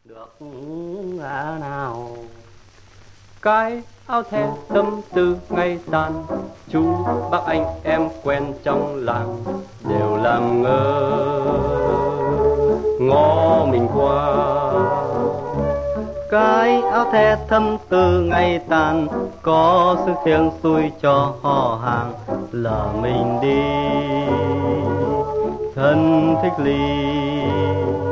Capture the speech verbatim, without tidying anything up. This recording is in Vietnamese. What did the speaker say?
được ngã nào. Cái áo the tâm tư ngày tàn, chú bác anh em quen trong làng đều làm ngơ ngó mình qua. Cái áo the thâm tư ngày tàn, có sức thiêng xui cho họ hàng là mình đi thân thích ly.